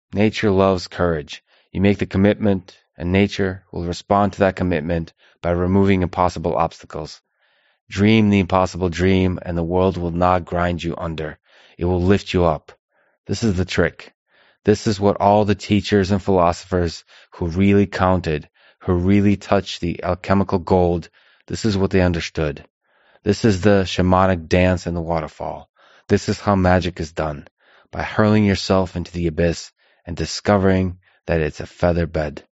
Nature loves courage. You make the commitment, and nature will respond to that commitment by removing impossible obstacles. Dream the impossible dream, and the world will not grind you under. It will lift you up. This is the trick. This is what all the teachers and philosophers who really counted, who really touched the alchemical gold, this is what they understood. This is the shamanic dance in the waterfall. This is how magic is done, by hurling yourself into the abyss and discovering that it's a feather bed.